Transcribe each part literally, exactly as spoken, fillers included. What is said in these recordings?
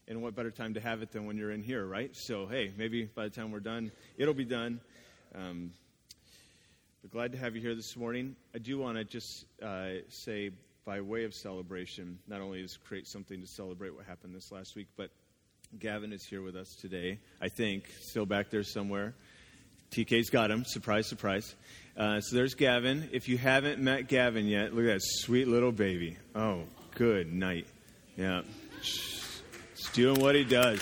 And what better time to have it than when you're in here, right? So, hey, maybe by the time we're done, it'll be done. Um, we're glad to have you here this morning. I do want to just uh, say, by way of celebration, not only is create something to celebrate what happened this last week, but Gavin is here with us today, I think, still back there somewhere. T K's got him. Surprise, surprise. Uh, so there's Gavin. If you haven't met Gavin yet, look at that sweet little baby. Oh, good night. Yeah. He's doing what he does.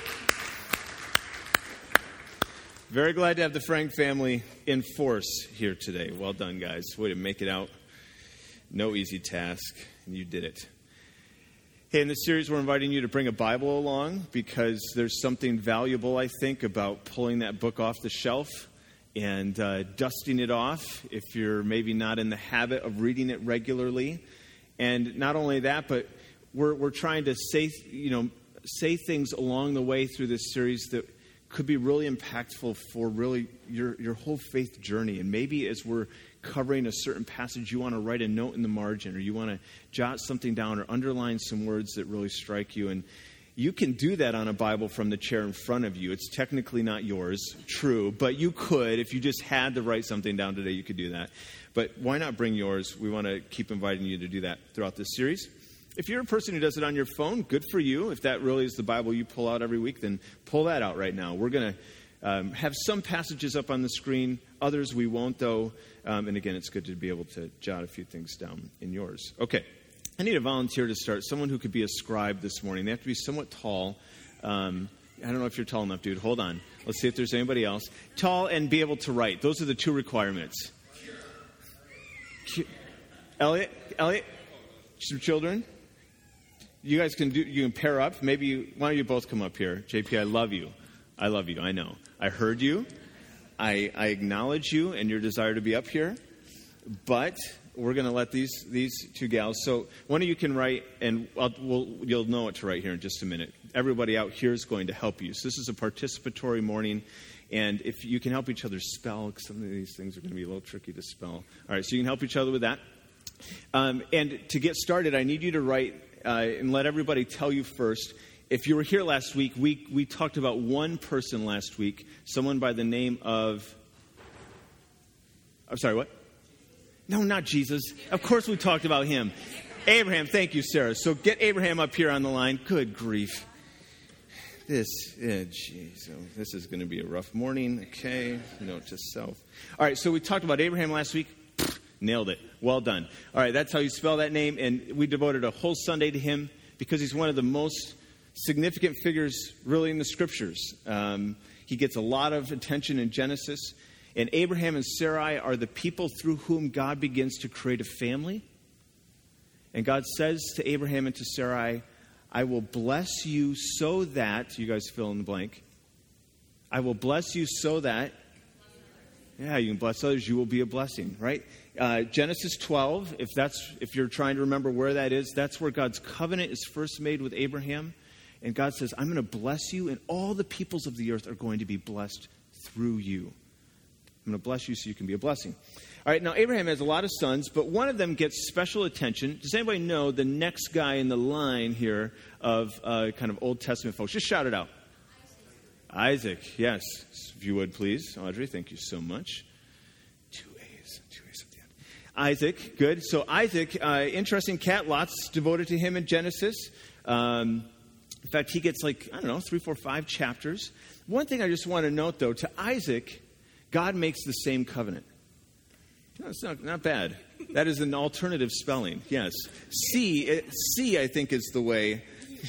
Very glad to have the Frank family in force here today. Well done, guys. Way to make it out. No easy task, and you did it. Hey, in this series, we're inviting you to bring a Bible along because there's something valuable, I think, about pulling that book off the shelf and uh, dusting it off if you're maybe not in the habit of reading it regularly. And not only that, but we're we're trying to say, you know, say things along the way through this series that could be really impactful for really your your whole faith journey. And maybe as we're covering a certain passage, you want to write a note in the margin, or you want to jot something down or underline some words that really strike you. And you can do that on a Bible from the chair in front of you. It's technically not yours, true, but you could. If you just had to write something down today, you could do that. But why not bring yours? We want to keep inviting you to do that throughout this series. If you're a person who does it on your phone, good for you. If that really is the Bible you pull out every week, then pull that out right now. We're going to um, have some passages up on the screen. Others we won't, though. Um, and again, it's good to be able to jot a few things down in yours. Okay. I need a volunteer to start. Someone who could be a scribe this morning. They have to be somewhat tall. Um, I don't know if you're tall enough, dude. Hold on. Let's see if there's anybody else. Tall and be able to write. Those are the two requirements. Elliot? Elliot? Some children? You guys can do. You can pair up. Maybe you, why don't you both come up here? J P, I love you. I love you. I know. I heard you. I, I acknowledge you and your desire to be up here. But we're going to let these these two gals. So one of you can write, and I'll, we'll, you'll know what to write here in just a minute. Everybody out here is going to help you. So this is a participatory morning. And if you can help each other spell, because some of these things are going to be a little tricky to spell. All right, so you can help each other with that. Um, and to get started, I need you to write uh, and let everybody tell you first. If you were here last week, we, we talked about one person last week, someone by the name of, I'm sorry, what? No, not Jesus. Of course we talked about him. Abraham, thank you, Sarah. So get Abraham up here on the line. Good grief. This, yeah, geez, oh, this is going to be a rough morning. Okay, note to self. All right, so we talked about Abraham last week. Nailed it. Well done. All right, that's how you spell that name. And we devoted a whole Sunday to him because he's one of the most significant figures really in the scriptures. Um, he gets a lot of attention in Genesis. And Abraham and Sarai are the people through whom God begins to create a family. And God says to Abraham and to Sarai, I will bless you so that, you guys fill in the blank. I will bless you so that, yeah, you can bless others, you will be a blessing, right? Uh, Genesis twelve, if that's if you're trying to remember where that is, that's where God's covenant is first made with Abraham. And God says, I'm going to bless you, and all the peoples of the earth are going to be blessed through you. I'm going to bless you so you can be a blessing. All right, now Abraham has a lot of sons, but one of them gets special attention. Does anybody know the next guy in the line here of uh, kind of Old Testament folks? Just shout it out. Isaac. Isaac, yes. If you would, please. Audrey, thank you so much. Two A's. Two A's at the end. Isaac, good. So Isaac, uh, interesting cat, lots devoted to him in Genesis. Um, in fact, he gets like, I don't know, three, four, five chapters. One thing I just want to note, though, to Isaac, God makes the same covenant. No, it's not, not bad. That is an alternative spelling, yes. C, C, I think, is the way.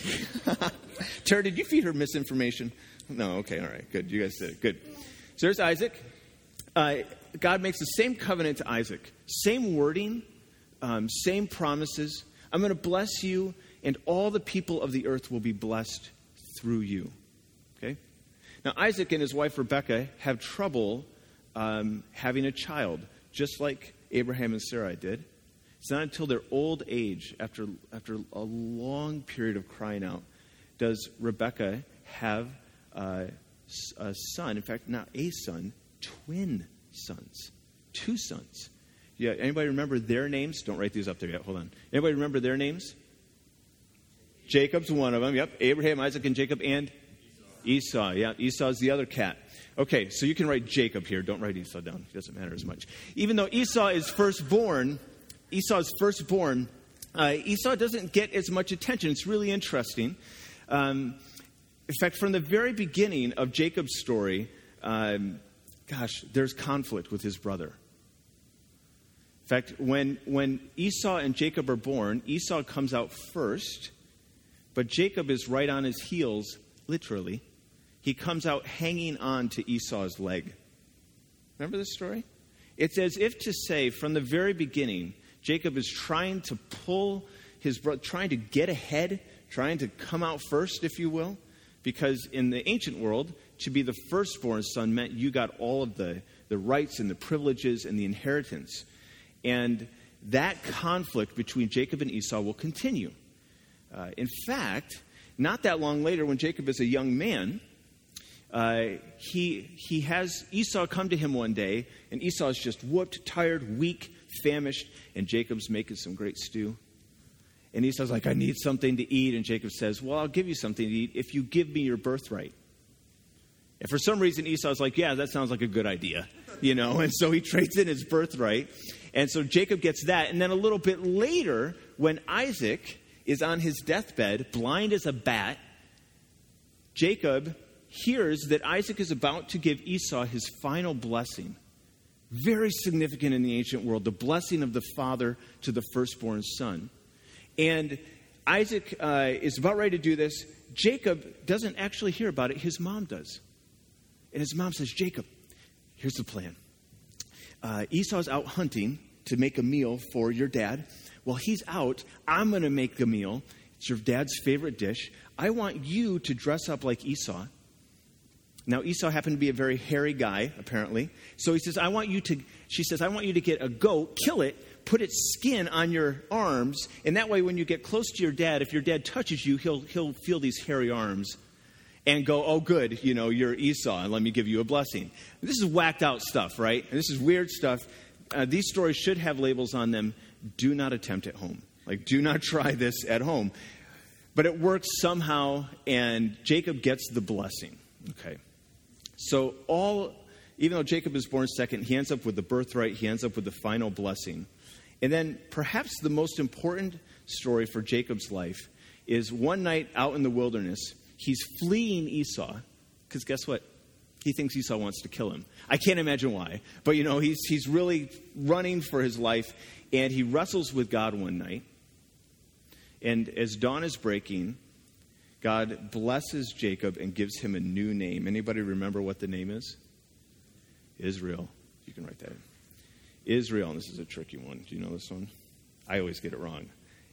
Tara, did you feed her misinformation? No, okay, all right, good. You guys did it, good. So there's Isaac. Uh, God makes the same covenant to Isaac. Same wording, um, same promises. I'm going to bless you, and all the people of the earth will be blessed through you. Okay? Now, Isaac and his wife Rebekah have trouble um, having a child, just like Abraham and Sarai did. It's not until their old age, after after a long period of crying out, does Rebekah have uh, a son. In fact, not a son, twin sons, two sons. Yeah, anybody remember their names? Don't write these up there yet. Hold on. Anybody remember their names? Jacob's one of them. Yep. Abraham, Isaac, and Jacob, and Esau. Esau. Yeah, Esau's the other cat. Okay, so you can write Jacob here. Don't write Esau down. It doesn't matter as much. Even though Esau is firstborn, Esau's firstborn, uh, Esau doesn't get as much attention. It's really interesting. Um, in fact, from the very beginning of Jacob's story, um, gosh, there's conflict with his brother. In fact, when, when Esau and Jacob are born, Esau comes out first, but Jacob is right on his heels, literally. He comes out hanging on to Esau's leg. Remember this story? It's as if to say, from the very beginning, Jacob is trying to pull his brother, trying to get ahead, trying to come out first, if you will, because in the ancient world, to be the firstborn son meant you got all of the, the rights and the privileges and the inheritance. And that conflict between Jacob and Esau will continue. Uh, in fact, not that long later, when Jacob is a young man, uh, he he has Esau come to him one day, and Esau is just whooped, tired, weak, famished, and Jacob's making some great stew. And Esau's like, I need something to eat. And Jacob says, well, I'll give you something to eat if you give me your birthright. And for some reason, Esau's like, yeah, that sounds like a good idea, you know. And so he trades in his birthright. And so Jacob gets that. And then a little bit later, when Isaac is on his deathbed, blind as a bat, Jacob hears that Isaac is about to give Esau his final blessing. Very significant in the ancient world, the blessing of the father to the firstborn son. And Isaac uh, is about ready to do this. Jacob doesn't actually hear about it. His mom does. And his mom says, Jacob, here's the plan. Uh, Esau's out hunting to make a meal for your dad. While he's out, I'm going to make a meal. It's your dad's favorite dish. I want you to dress up like Esau. Now, Esau happened to be a very hairy guy, apparently. So he says, I want you to, she says, I want you to get a goat, kill it, put its skin on your arms, and that way when you get close to your dad, if your dad touches you, he'll he'll feel these hairy arms and go, oh, good, you know, you're Esau, and let me give you a blessing. This is whacked out stuff, right? And this is weird stuff. Uh, these stories should have labels on them. Do not attempt at home. Like, do not try this at home. But it works somehow, and Jacob gets the blessing. Okay. So all, even though Jacob is born second, he ends up with the birthright. He ends up with the final blessing. And then perhaps the most important story for Jacob's life is one night out in the wilderness, he's fleeing Esau, because guess what? He thinks Esau wants to kill him. I can't imagine why. But, you know, he's he's really running for his life, and he wrestles with God one night. And as dawn is breaking, God blesses Jacob and gives him a new name. Anybody remember what the name is? Israel. You can write that in. Israel, and this is a tricky one. Do you know this one? I always get it wrong.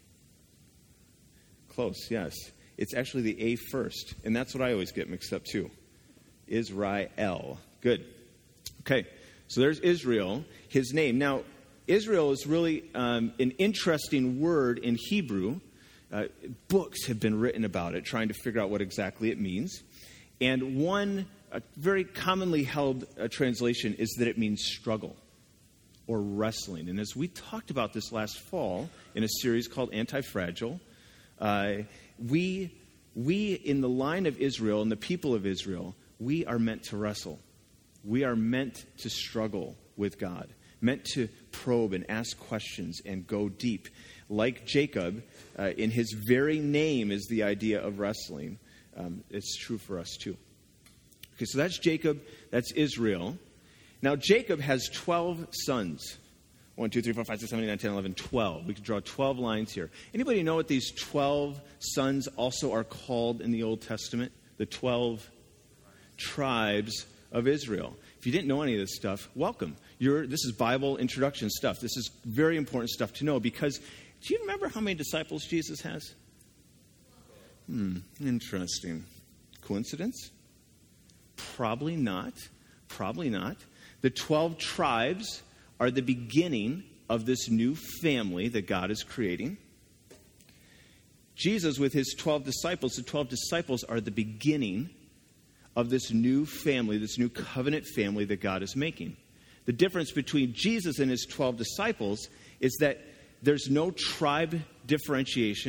Close, yes. It's actually the A first, and that's what I always get mixed up too. Israel. Good. Okay, so there's Israel, his name. Now, Israel is really um, an interesting word in Hebrew. Uh, books have been written about it, trying to figure out what exactly it means. And one uh, very commonly held uh, translation is that it means struggle or wrestling. And as we talked about this last fall in a series called Anti-Fragile, uh, we, we in the line of Israel and the people of Israel, we are meant to wrestle. We are meant to struggle with God, meant to probe and ask questions and go deep. Like Jacob, uh, in his very name is the idea of wrestling. Um, it's true for us too. Okay, so that's Jacob, that's Israel. Now, Jacob has twelve sons. one, two, three, four, five, six, seven, eight, nine, ten, eleven, twelve. We can draw twelve lines here. Anybody know what these twelve sons also are called in the Old Testament? The twelve tribes of Israel. If you didn't know any of this stuff, welcome. You're, this is Bible introduction stuff. This is very important stuff to know because do you remember how many disciples Jesus has? Hmm, interesting. Coincidence? Probably not. Probably not. The twelve tribes are the beginning of this new family that God is creating. Jesus, with his twelve disciples, the twelve disciples are the beginning of this new family, this new covenant family that God is making. The difference between Jesus and his twelve disciples is that there's no tribe differentiation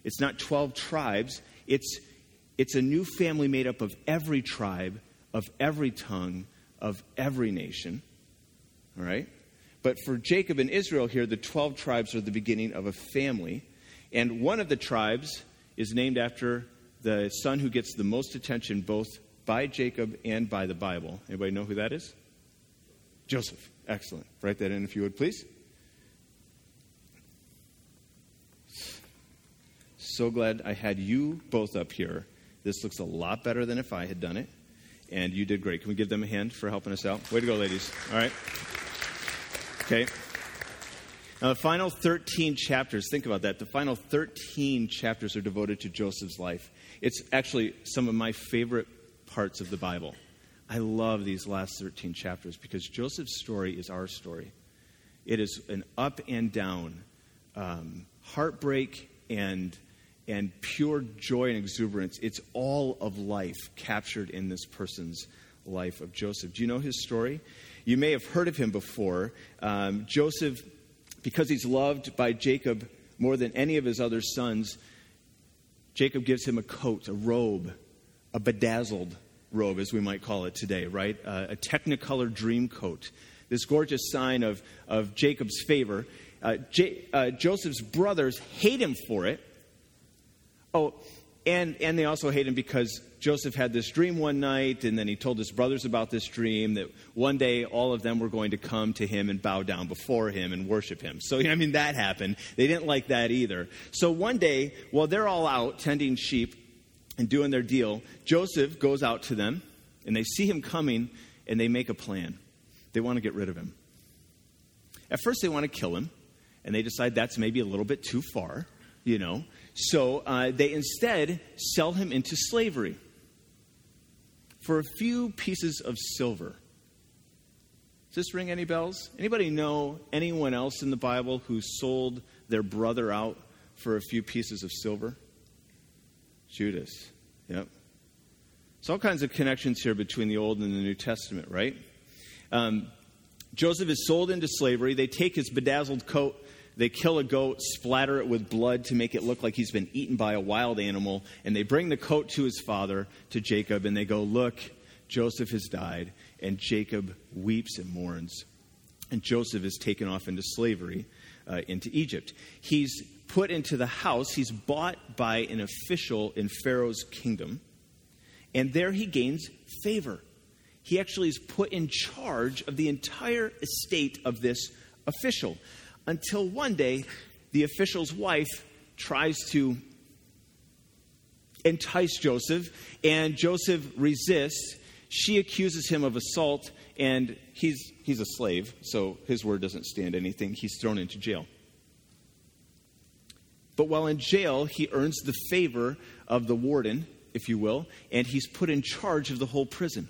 It's not twelve tribes. It's, it's a new family made up of every tribe, of every tongue, of every nation. All right? But for Jacob and Israel here, the twelve tribes are the beginning of a family. And one of the tribes is named after the son who gets the most attention both by Jacob and by the Bible. Anybody know who that is? Joseph. Excellent. Write that in if you would, please. So glad I had you both up here. This looks a lot better than if I had done it. And you did great. Can we give them a hand for helping us out? Way to go, ladies. All right. Okay. Now, the final thirteen chapters, think about that. The final thirteen chapters are devoted to Joseph's life. It's actually some of my favorite parts of the Bible. I love these last thirteen chapters because Joseph's story is our story. It is an up and down, um, heartbreak and and pure joy and exuberance. It's all of life captured in this person's life of Joseph. Do you know his story? You may have heard of him before. Um, Joseph, because he's loved by Jacob more than any of his other sons, Jacob gives him a coat, a robe, a bedazzled robe, as we might call it today, right? Uh, a Technicolor dream coat. This gorgeous sign of, of Jacob's favor. Uh, J- uh, Joseph's brothers hate him for it. Oh, and, and they also hate him because Joseph had this dream one night, and then he told his brothers about this dream, that one day all of them were going to come to him and bow down before him and worship him. So, I mean, that happened. They didn't like that either. So one day, while they're all out tending sheep and doing their deal, Joseph goes out to them, and they see him coming, and they make a plan. They want to get rid of him. At first, they want to kill him, and they decide that's maybe a little bit too far, you know. So uh, they instead sell him into slavery for a few pieces of silver. Does this ring any bells? Anybody know anyone else in the Bible who sold their brother out for a few pieces of silver? Judas. Yep. There's all kinds of connections here between the Old and the New Testament, right? Um, Joseph is sold into slavery. They take his bedazzled coat. They kill a goat, splatter it with blood to make it look like he's been eaten by a wild animal. And they bring the coat to his father, to Jacob, and they go, look, Joseph has died. And Jacob weeps and mourns. And Joseph is taken off into slavery uh, into Egypt. He's put into the house. He's bought by an official in Pharaoh's kingdom. And there he gains favor. He actually is put in charge of the entire estate of this official. Until one day, the official's wife tries to entice Joseph, and Joseph resists. She accuses him of assault, and he's he's a slave, so his word doesn't stand anything. He's thrown into jail. But while in jail, he earns the favor of the warden, if you will, and he's put in charge of the whole prison.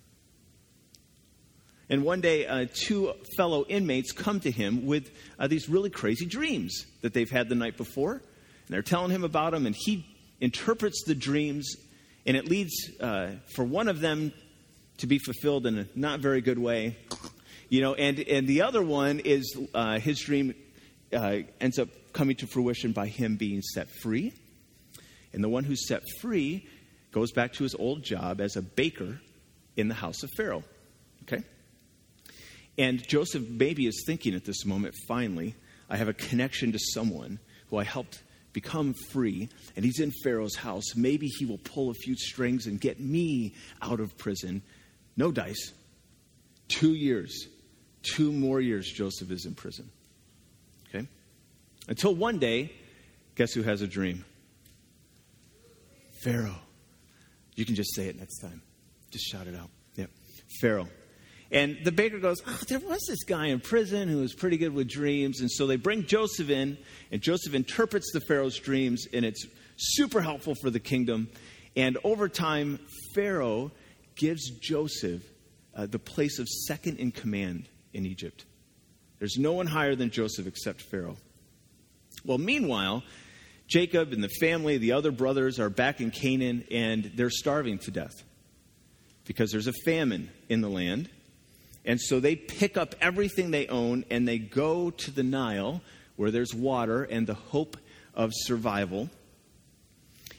And one day, uh, two fellow inmates come to him with uh, these really crazy dreams that they've had the night before. And they're telling him about them, and he interprets the dreams, and it leads uh, for one of them to be fulfilled in a not very good way. You know, and, and the other one is uh, his dream uh, ends up coming to fruition by him being set free. And the one who's set free goes back to his old job as a baker in the house of Pharaoh. Okay? And Joseph maybe is thinking at this moment, finally, I have a connection to someone who I helped become free, and he's in Pharaoh's house. Maybe he will pull a few strings and get me out of prison. No dice. Two years. Two more years Joseph is in prison. Okay? Until one day, guess who has a dream? Pharaoh. You can just say it next time. Just shout it out. Yep. Pharaoh. And the baker goes, oh, there was this guy in prison who was pretty good with dreams. And so they bring Joseph in, and Joseph interprets the Pharaoh's dreams, and it's super helpful for the kingdom. And over time, Pharaoh gives Joseph uh, the place of second in command in Egypt. There's no one higher than Joseph except Pharaoh. Well, meanwhile, Jacob and the family, the other brothers, are back in Canaan, and they're starving to death because there's a famine in the land. And so they pick up everything they own, and they go to the Nile, where there's water and the hope of survival.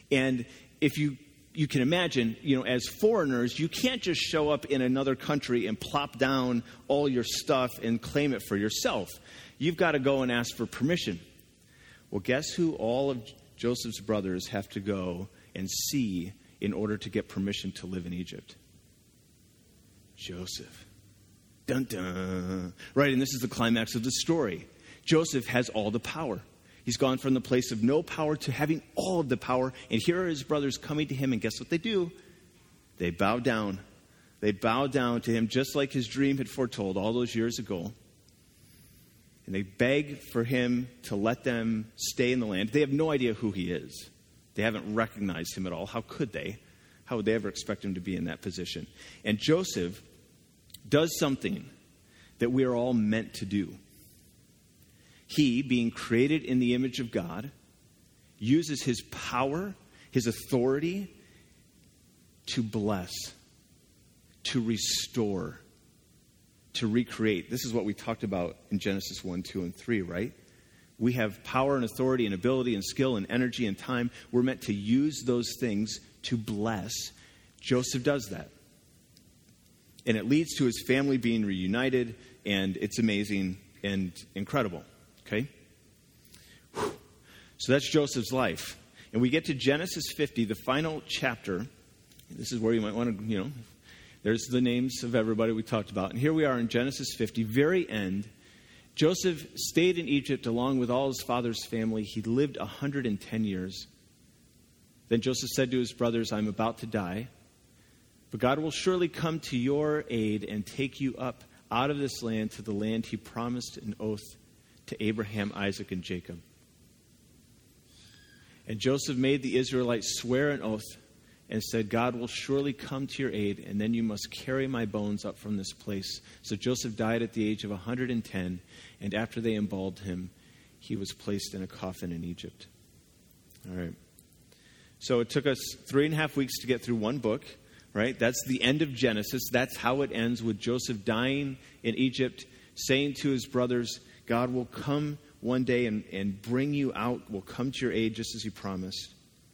And if you you can imagine, you know, as foreigners, you can't just show up in another country and plop down all your stuff and claim it for yourself. You've got to go and ask for permission. Well, guess who all of Joseph's brothers have to go and see in order to get permission to live in Egypt? Joseph. Dun dun. Right, and this is the climax of the story. Joseph has all the power. He's gone from the place of no power to having all of the power. And here are his brothers coming to him, and guess what they do? They bow down. They bow down to him just like his dream had foretold all those years ago. And they beg for him to let them stay in the land. They have no idea who he is. They haven't recognized him at all. How could they? How would they ever expect him to be in that position? And Joseph does something that we are all meant to do. He, being created in the image of God, uses his power, his authority to bless, to restore, to recreate. This is what we talked about in Genesis one, two, and three, right? We have power and authority and ability and skill and energy and time. We're meant to use those things to bless. Joseph does that. And it leads to his family being reunited, and it's amazing and incredible. Okay? Whew. So that's Joseph's life. And we get to Genesis fifty, the final chapter. This is where you might want to, you know, there's the names of everybody we talked about. And here we are in Genesis fifty, very end. Joseph stayed in Egypt along with all his father's family. He lived one hundred ten years. Then Joseph said to his brothers, I'm about to die, but God will surely come to your aid and take you up out of this land to the land he promised an oath to Abraham, Isaac, and Jacob. And Joseph made the Israelites swear an oath and said, God will surely come to your aid, and then you must carry my bones up from this place. So Joseph died at the age of one hundred ten, and after they embalmed him, he was placed in a coffin in Egypt. All right. So it took us three and a half weeks to get through one book, right? That's the end of Genesis. That's how it ends, with Joseph dying in Egypt, saying to his brothers, God will come one day and, and bring you out, will come to your aid just as he promised.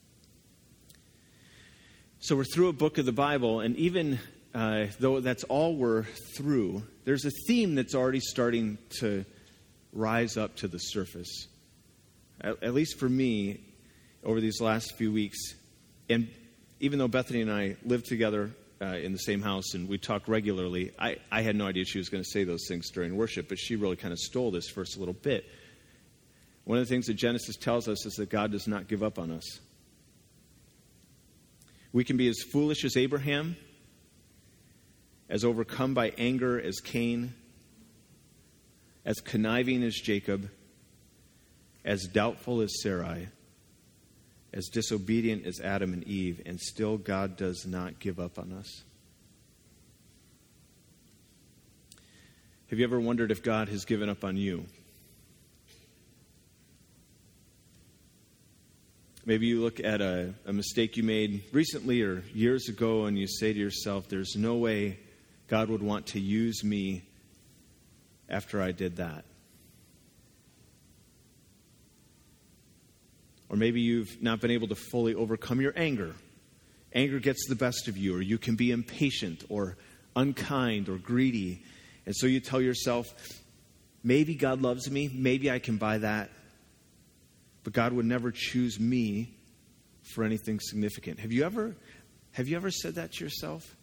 So we're through a book of the Bible, and even uh, though that's all we're through, there's a theme that's already starting to rise up to the surface. At, at least for me, over these last few weeks. And even though Bethany and I live together uh, in the same house and we talk regularly, I, I had no idea she was going to say those things during worship, but she really kind of stole this first little bit. One of the things that Genesis tells us is that God does not give up on us. We can be as foolish as Abraham, as overcome by anger as Cain, as conniving as Jacob, as doubtful as Sarai, as disobedient as Adam and Eve, and still God does not give up on us. Have you ever wondered if God has given up on you? Maybe you look at a, a mistake you made recently or years ago and you say to yourself, there's no way God would want to use me after I did that. Or maybe you've not been able to fully overcome your anger. Anger gets the best of you, or you can be impatient or unkind or greedy. And so you tell yourself, maybe God loves me, maybe I can buy that. But God would never choose me for anything significant. Have you ever, have you ever said that to yourself?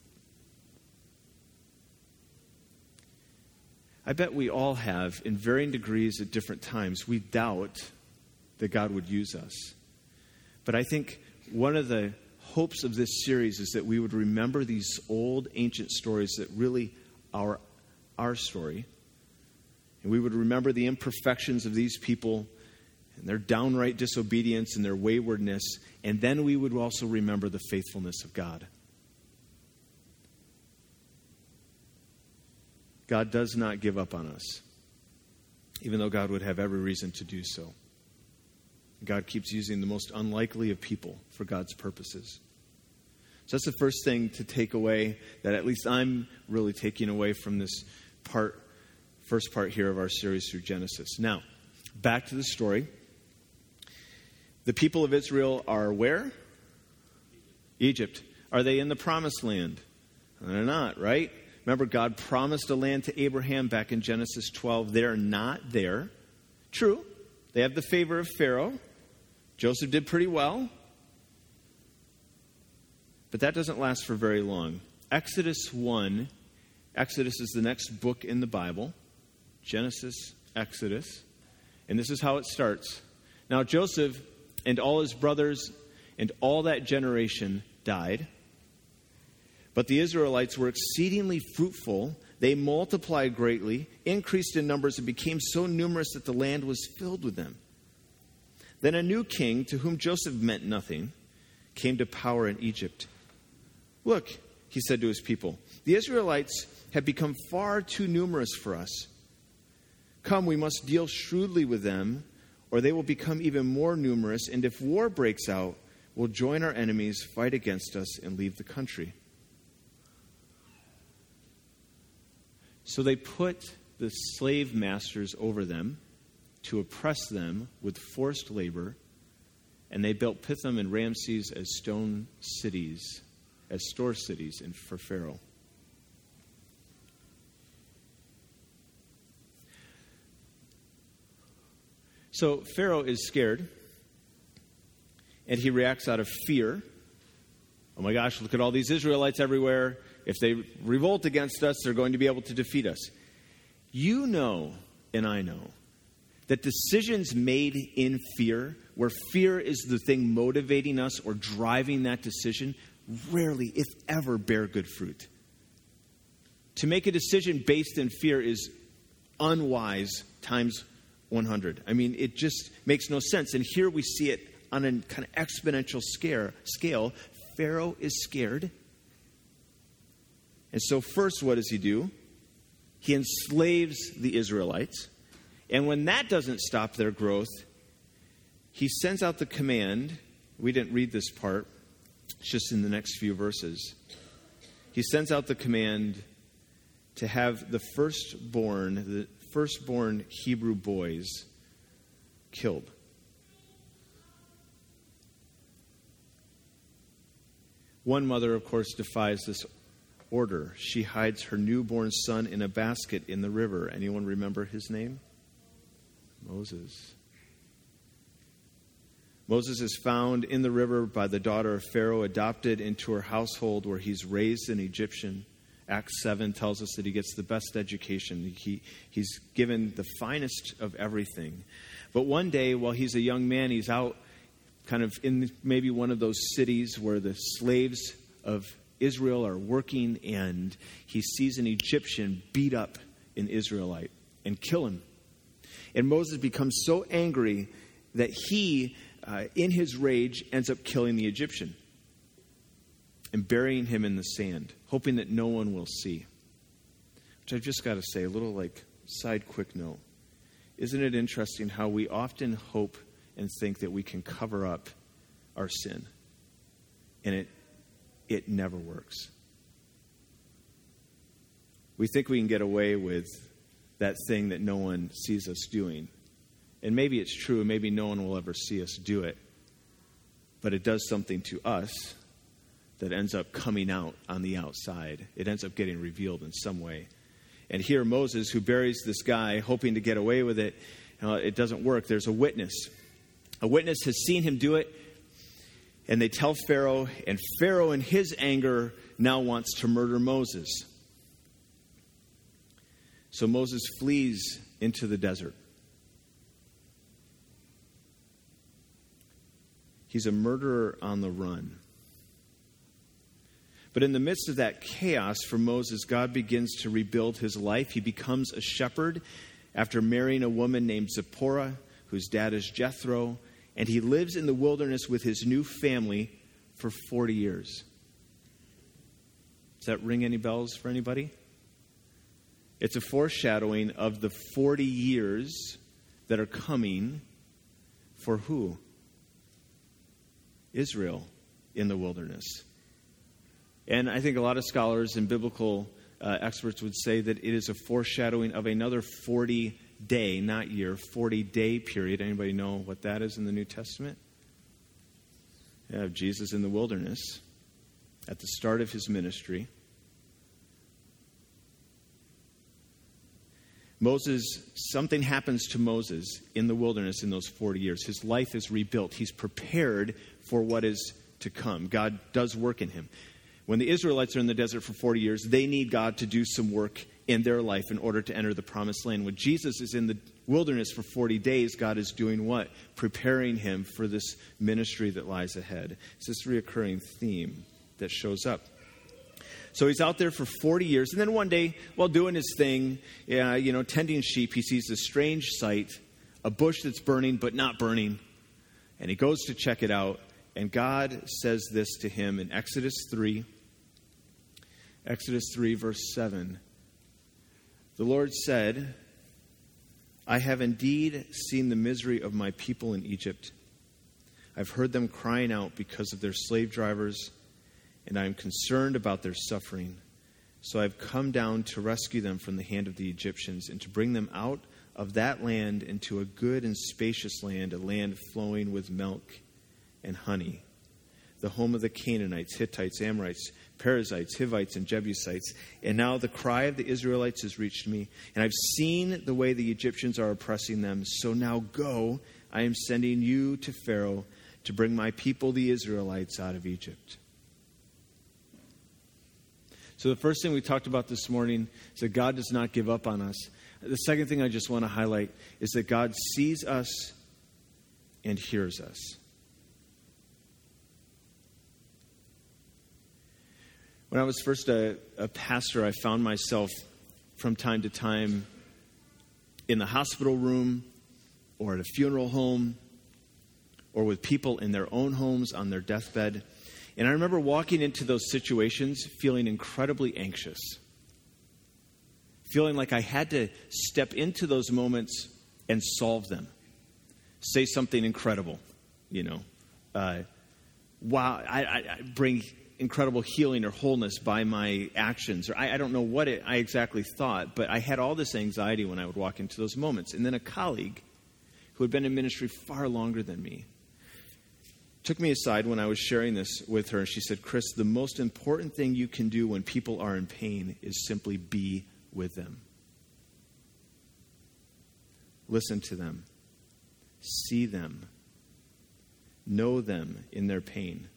I bet we all have, in varying degrees at different times. We doubt that God would use us. But I think one of the hopes of this series is that we would remember these old ancient stories that really are our story. And we would remember the imperfections of these people and their downright disobedience and their waywardness. And then we would also remember the faithfulness of God. God does not give up on us, even though God would have every reason to do so. God keeps using the most unlikely of people for God's purposes. So that's the first thing to take away, that at least I'm really taking away from this part, first part here of our series through Genesis. Now, back to the story. The people of Israel are where? Egypt. Are they in the promised land? They're not, right? Remember, God promised a land to Abraham back in Genesis twelve. They're not there. True, they have the favor of Pharaoh. Joseph did pretty well. But that doesn't last for very long. Exodus one, Exodus is the next book in the Bible. Genesis, Exodus. And this is how it starts. Now Joseph and all his brothers and all that generation died. But the Israelites were exceedingly fruitful. They multiplied greatly, increased in numbers, and became so numerous that the land was filled with them. Then a new king, to whom Joseph meant nothing, came to power in Egypt. Look, he said to his people, the Israelites have become far too numerous for us. Come, we must deal shrewdly with them, or they will become even more numerous, and if war breaks out, we'll join our enemies, fight against us, and leave the country. So they put the slave masters over them to oppress them with forced labor, and they built Pithom and Ramses as stone cities, as store cities in, for Pharaoh. So Pharaoh is scared, and he reacts out of fear. Oh my gosh, look at all these Israelites everywhere. If they revolt against us, they're going to be able to defeat us. You know, and I know, that decisions made in fear, where fear is the thing motivating us or driving that decision, rarely, if ever, bear good fruit. To make a decision based in fear is unwise times one hundred. I mean, it just makes no sense. And here we see it on a kind of exponential scale. scale. Pharaoh is scared. And so first, what does he do? He enslaves the Israelites. And when that doesn't stop their growth, he sends out the command. We didn't read this part. It's just in the next few verses. He sends out the command to have the firstborn, the firstborn Hebrew boys killed. One mother, of course, defies this order. She hides her newborn son in a basket in the river. Anyone remember his name? Moses. Moses is found in the river by the daughter of Pharaoh, adopted into her household where he's raised an Egyptian. Acts seven tells us that he gets the best education. He, he's given the finest of everything. But one day, while he's a young man, he's out kind of in maybe one of those cities where the slaves of Israel are working, and he sees an Egyptian beat up an Israelite and kill him. And Moses becomes so angry that he, uh, in his rage, ends up killing the Egyptian and burying him in the sand, hoping that no one will see. Which I've just got to say, a little like side quick note. Isn't it interesting how we often hope and think that we can cover up our sin? And it it never works. We think we can get away with that thing that no one sees us doing. And maybe it's true, maybe no one will ever see us do it. But it does something to us that ends up coming out on the outside. It ends up getting revealed in some way. And here Moses, who buries this guy, hoping to get away with it, uh, it doesn't work. There's a witness. A witness has seen him do it, and they tell Pharaoh, and Pharaoh in his anger now wants to murder Moses. So Moses flees into the desert. He's a murderer on the run. But in the midst of that chaos for Moses, God begins to rebuild his life. He becomes a shepherd after marrying a woman named Zipporah, whose dad is Jethro, and he lives in the wilderness with his new family for forty years. Does that ring any bells for anybody? It's a foreshadowing of the forty years that are coming for who? Israel in the wilderness. And I think a lot of scholars and biblical uh, experts would say that it is a foreshadowing of another forty day, not year, forty day period. Anybody know what that is in the New Testament? You have Jesus in the wilderness at the start of his ministry. Moses, something happens to Moses in the wilderness in those forty years. His life is rebuilt. He's prepared for what is to come. God does work in him. When the Israelites are in the desert for forty years, they need God to do some work in their life in order to enter the promised land. When Jesus is in the wilderness for forty days, God is doing what? Preparing him for this ministry that lies ahead. It's this reoccurring theme that shows up. So he's out there for forty years, and then one day, while doing his thing, yeah, you know, tending sheep, he sees this strange sight, a bush that's burning but not burning, and he goes to check it out, and God says this to him in Exodus three, Exodus three, verse seven. The Lord said, I have indeed seen the misery of my people in Egypt. I've heard them crying out because of their slave drivers, and I am concerned about their suffering. So I've come down to rescue them from the hand of the Egyptians and to bring them out of that land into a good and spacious land, a land flowing with milk and honey, the home of the Canaanites, Hittites, Amorites, Perizzites, Hivites, and Jebusites. And now the cry of the Israelites has reached me, and I've seen the way the Egyptians are oppressing them. So now go, I am sending you to Pharaoh to bring my people, the Israelites, out of Egypt. So the first thing we talked about this morning is that God does not give up on us. The second thing I just want to highlight is that God sees us and hears us. When I was first a, a pastor, I found myself from time to time in the hospital room or at a funeral home or with people in their own homes on their deathbed. And I remember walking into those situations feeling incredibly anxious, feeling like I had to step into those moments and solve them, say something incredible, you know. Uh, wow, I, I, I bring incredible healing or wholeness by my actions. Or I, I don't know what it, I exactly thought, but I had all this anxiety when I would walk into those moments. And then a colleague who had been in ministry far longer than me took me aside when I was sharing this with her, and she said, Chris, the most important thing you can do when people are in pain is simply be with them. Listen to them. See them. Know them in their pain.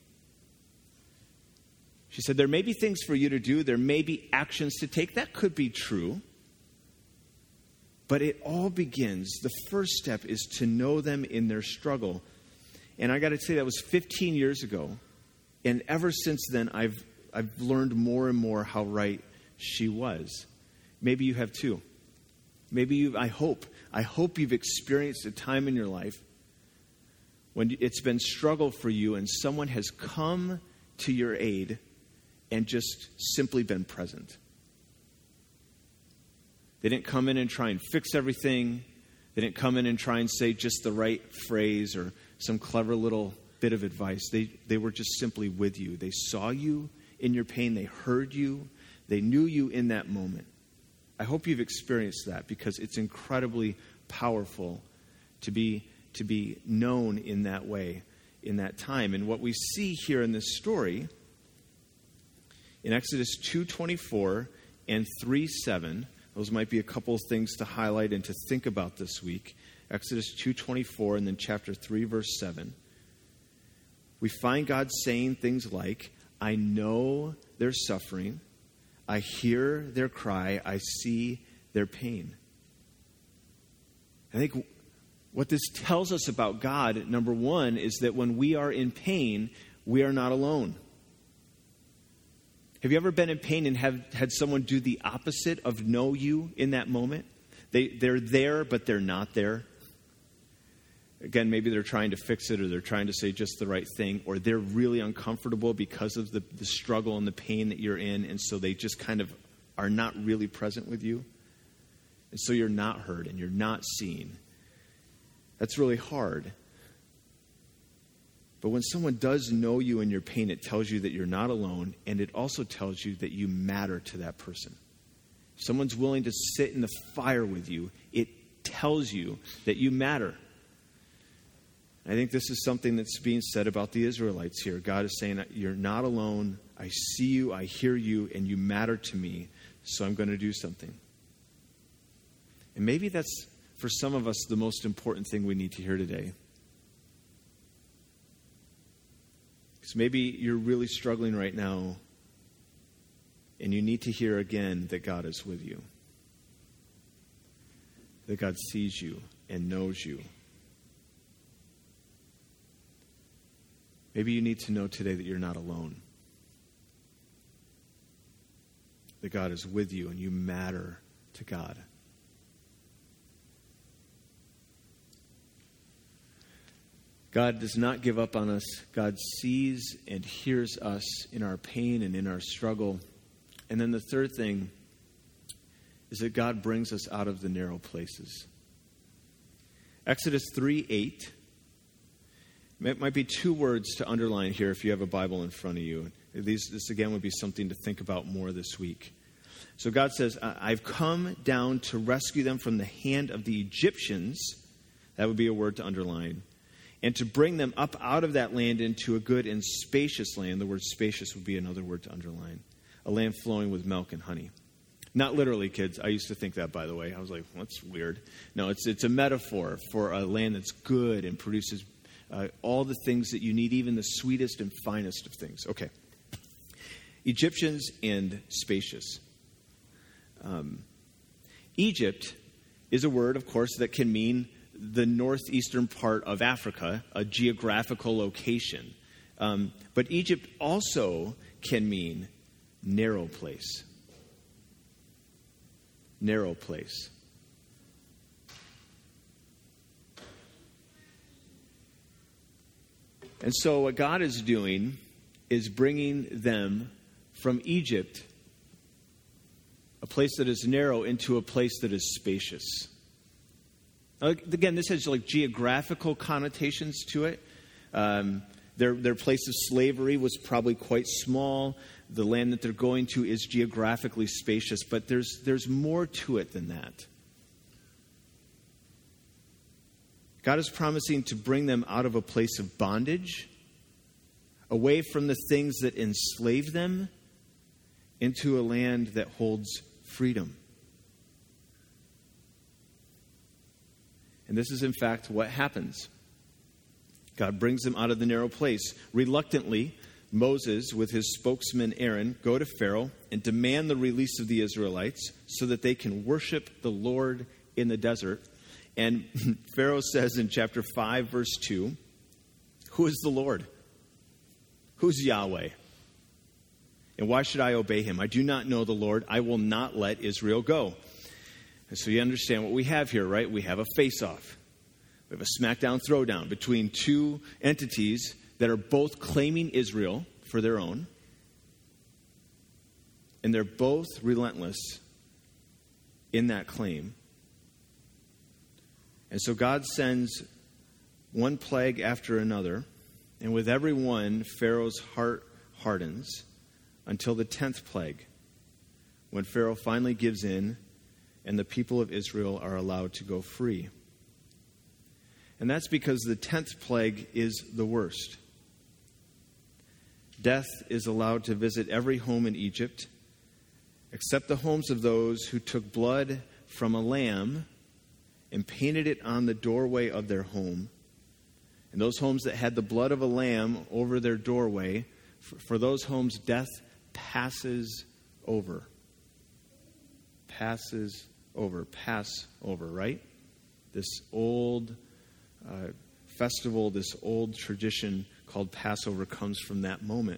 She said, there may be things for you to do. There may be actions to take. That could be true. But it all begins, the first step is to know them in their struggle. And I got to say, that was fifteen years ago. And ever since then, I've I've learned more and more how right she was. Maybe you have too. Maybe you, I hope, I hope you've experienced a time in your life when it's been struggle for you and someone has come to your aid and just simply been present. They didn't come in and try and fix everything. They didn't come in and try and say just the right phrase or some clever little bit of advice. They they were just simply with you. They saw you in your pain. They heard you. They knew you in that moment. I hope you've experienced that because it's incredibly powerful to be to be known in that way, in that time. And what we see here in this story, in Exodus two twenty-four and three seven, those might be a couple of things to highlight and to think about this week. Exodus two twenty-four and then chapter three, verse seven. We find God saying things like, I know their suffering. I hear their cry. I see their pain. I think what this tells us about God, number one, is that when we are in pain, we are not alone. Have you ever been in pain and have had someone do the opposite of know you in that moment? They, they're there, but they're not there. Again, maybe they're trying to fix it or they're trying to say just the right thing, or they're really uncomfortable because of the, the struggle and the pain that you're in, and so they just kind of are not really present with you. And so you're not heard and you're not seen. That's really hard. But when someone does know you in your pain, it tells you that you're not alone, and it also tells you that you matter to that person. If someone's willing to sit in the fire with you, it tells you that you matter. I think this is something that's being said about the Israelites here. God is saying, you're not alone. I see you, I hear you, and you matter to me, so I'm going to do something. And maybe that's, for some of us, the most important thing we need to hear today. Because maybe you're really struggling right now, and you need to hear again that God is with you. That God sees you and knows you. Maybe you need to know today that you're not alone. That God is with you and you matter to God. God does not give up on us. God sees and hears us in our pain and in our struggle. And then the third thing is that God brings us out of the narrow places. Exodus three eight. It might be two words to underline here if you have a Bible in front of you. These, this, again, would be something to think about more this week. So God says, I've come down to rescue them from the hand of the Egyptians. That would be a word to underline. And to bring them up out of that land into a good and spacious land. The word spacious would be another word to underline. A land flowing with milk and honey. Not literally, kids. I used to think that, by the way. I was like, well, that's weird. No, it's it's a metaphor for a land that's good and produces uh, all the things that you need, even the sweetest and finest of things. Okay. Egyptians and spacious. Um, Egypt is a word, of course, that can mean the northeastern part of Africa, a geographical location. Um, but Egypt also can mean narrow place. Narrow place. And so what God is doing is bringing them from Egypt, a place that is narrow, into a place that is spacious. Now, again, this has like geographical connotations to it. Um, their, their place of slavery was probably quite small. The land that they're going to is geographically spacious, but there's there's more to it than that. God is promising to bring them out of a place of bondage, away from the things that enslave them, into a land that holds freedom. And this is, in fact, what happens. God brings them out of the narrow place. Reluctantly, Moses, with his spokesman Aaron, go to Pharaoh and demand the release of the Israelites so that they can worship the Lord in the desert. And Pharaoh says in chapter five, verse two, who is the Lord? Who's Yahweh? And why should I obey him? I do not know the Lord. I will not let Israel go. And so you understand what we have here, right? We have a face-off. We have a smackdown throwdown between two entities that are both claiming Israel for their own. And they're both relentless in that claim. And so God sends one plague after another. And with every one, Pharaoh's heart hardens until the tenth plague, when Pharaoh finally gives in and the people of Israel are allowed to go free. And that's because the tenth plague is the worst. Death is allowed to visit every home in Egypt, except the homes of those who took blood from a lamb and painted it on the doorway of their home. And those homes that had the blood of a lamb over their doorway, for, for those homes, death passes over. Passes over. Pass over, right? This old uh, festival, this old tradition called Passover comes from that moment.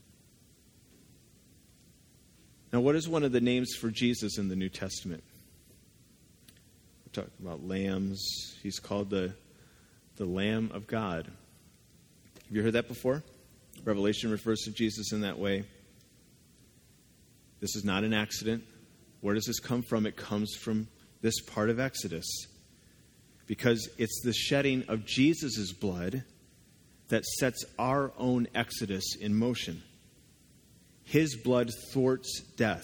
Now, what is one of the names for Jesus in the New Testament? We're talking about lambs. He's called the, the Lamb of God. Have you heard that before? Revelation refers to Jesus in that way. This is not an accident. Where does this come from? It comes from this part of Exodus. Because it's the shedding of Jesus' blood that sets our own Exodus in motion. His blood thwarts death.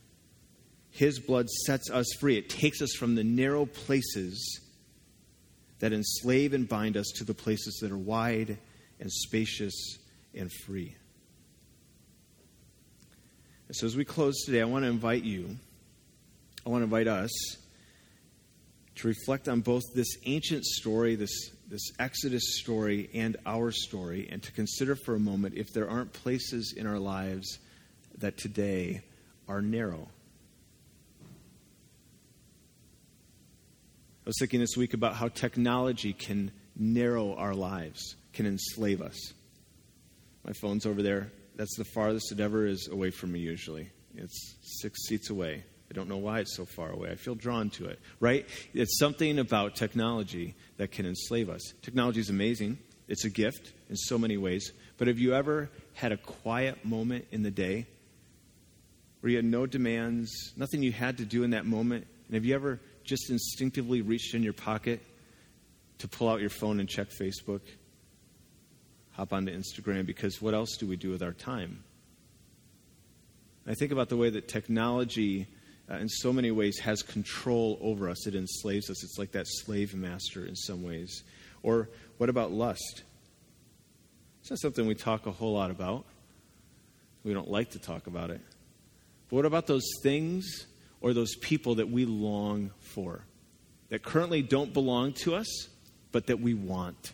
His blood sets us free. It takes us from the narrow places that enslave and bind us to the places that are wide and spacious and free. And so as we close today, I want to invite you, I want to invite us to reflect on both this ancient story, this, this Exodus story, and our story, and to consider for a moment if there aren't places in our lives that today are narrow. I was thinking this week about how technology can narrow our lives, can enslave us. My phone's over there. That's the farthest it ever is away from me usually. It's six seats away. I don't know why it's so far away. I feel drawn to it, right? It's something about technology that can enslave us. Technology is amazing. It's a gift in so many ways. But have you ever had a quiet moment in the day where you had no demands, nothing you had to do in that moment? And have you ever just instinctively reached in your pocket to pull out your phone and check Facebook, hop onto Instagram, because what else do we do with our time? I think about the way that technology, uh, in so many ways, has control over us. It enslaves us. It's like that slave master in some ways. Or what about lust? It's not something we talk a whole lot about. We don't like to talk about it. But what about those things or those people that we long for, that currently don't belong to us, but that we want?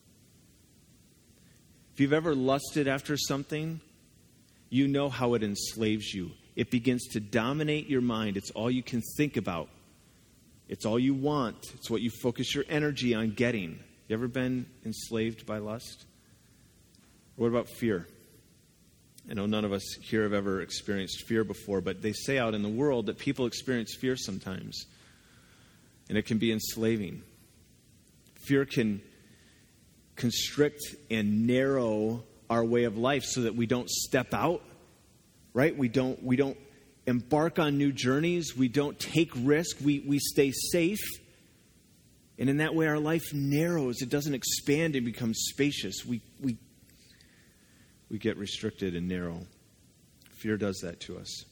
If you've ever lusted after something, you know how it enslaves you. It begins to dominate your mind. It's all you can think about. It's all you want. It's what you focus your energy on getting. You ever been enslaved by lust? Or what about fear? I know none of us here have ever experienced fear before, but they say out in the world that people experience fear sometimes, and it can be enslaving. Fear can constrict and narrow our way of life so that we don't step out, right? We don't we don't embark on new journeys. We don't take risk. We we stay safe. And in that way, our life narrows. It doesn't expand and become spacious. We we we get restricted and narrow. Fear does that to us.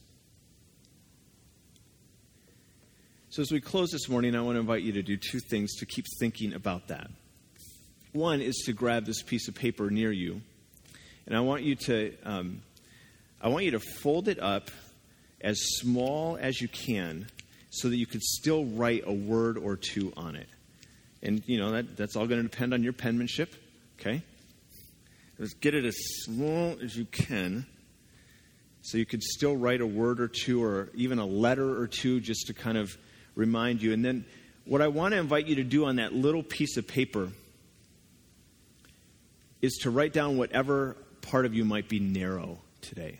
So as we close this morning, I want to invite you to do two things to keep thinking about that. One is to grab this piece of paper near you, and I want you to um, I want you to fold it up as small as you can so that you could still write a word or two on it. And, you know, that, that's all going to depend on your penmanship, okay? Just get it as small as you can so you could still write a word or two or even a letter or two just to kind of remind you. And then what I want to invite you to do on that little piece of paper is to write down whatever part of you might be narrow today.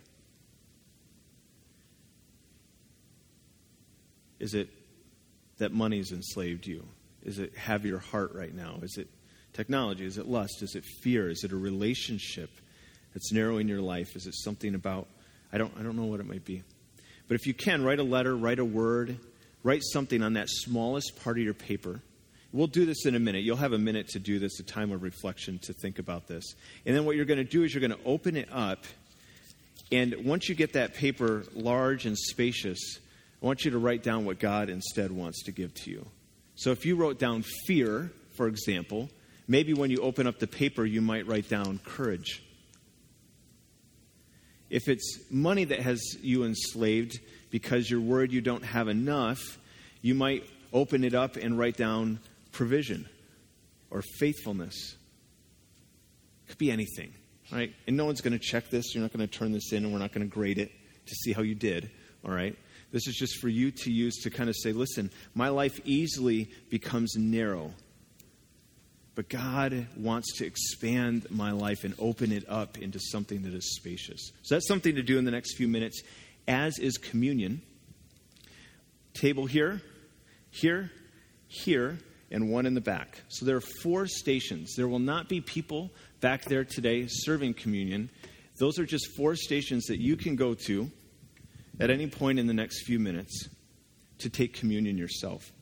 Is it that money's enslaved you? Is it have your heart right now? Is it technology? Is it lust? Is it fear? Is it a relationship that's narrowing your life? Is it something about, I don't I don't know what it might be. But if you can, write a letter, write a word, write something on that smallest part of your paper. We'll do this in a minute. You'll have a minute to do this, a time of reflection to think about this. And then what you're going to do is you're going to open it up. And once you get that paper large and spacious, I want you to write down what God instead wants to give to you. So if you wrote down fear, for example, maybe when you open up the paper, you might write down courage. If it's money that has you enslaved because you're worried you don't have enough, you might open it up and write down provision or faithfulness. It could be anything, right? And no one's going to check this. You're not going to turn this in, and we're not going to grade it to see how you did, all right? This is just for you to use to kind of say, listen, my life easily becomes narrow, but God wants to expand my life and open it up into something that is spacious. So that's something to do in the next few minutes, as is communion. Table here, here, here, and one in the back. So there are four stations. There will not be people back there today serving communion. Those are just four stations that you can go to at any point in the next few minutes to take communion yourself.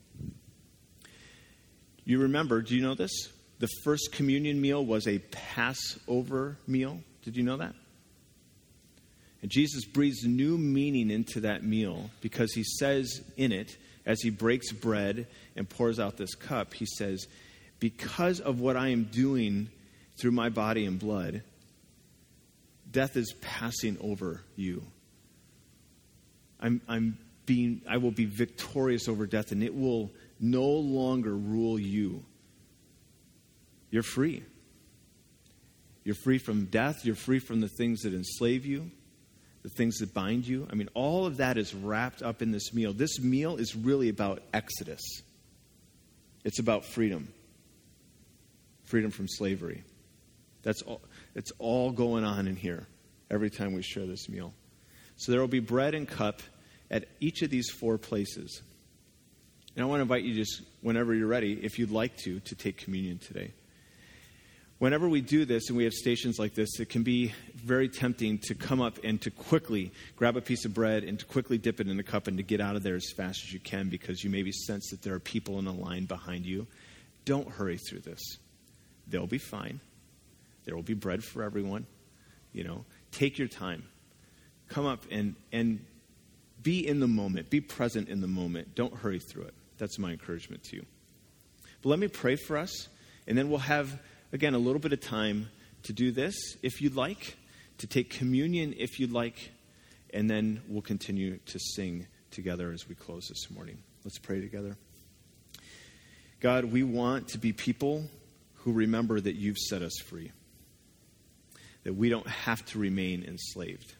You remember, do you know this? The first communion meal was a Passover meal. Did you know that? And Jesus breathes new meaning into that meal because he says in it, as he breaks bread and pours out this cup, he says, because of what I am doing through my body and blood, death is passing over you. I'm, I'm being, I will be victorious over death, and it will no longer rule you. You're free. You're free from death. You're free from the things that enslave you, the things that bind you. I mean, all of that is wrapped up in this meal. This meal is really about Exodus. It's about freedom. Freedom from slavery. That's all. It's all going on in here every time we share this meal. So there will be bread and cup at each of these four places. And I want to invite you just, whenever you're ready, if you'd like to, to take communion today. Whenever we do this and we have stations like this, it can be very tempting to come up and to quickly grab a piece of bread and to quickly dip it in a cup and to get out of there as fast as you can because you maybe sense that there are people in a line behind you. Don't hurry through this. They'll be fine. There will be bread for everyone. You know, take your time. Come up and, and be in the moment. Be present in the moment. Don't hurry through it. That's my encouragement to you. But let me pray for us, and then we'll have, again, a little bit of time to do this if you'd like, to take communion if you'd like, and then we'll continue to sing together as we close this morning. Let's pray together. God, we want to be people who remember that you've set us free, that we don't have to remain enslaved.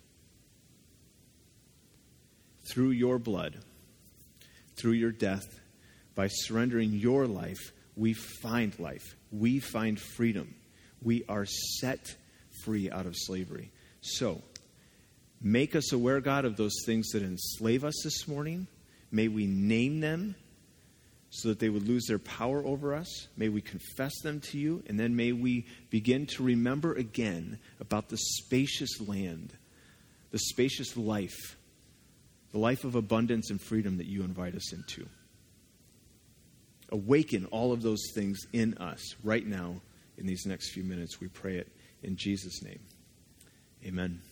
Through your blood, through your death, by surrendering your life, we find life. We find freedom. We are set free out of slavery. So, make us aware, God, of those things that enslave us this morning. May we name them so that they would lose their power over us. May we confess them to you, and then may we begin to remember again about the spacious land, the spacious life, the life of abundance and freedom that you invite us into. Awaken all of those things in us right now in these next few minutes. We pray it in Jesus' name. Amen.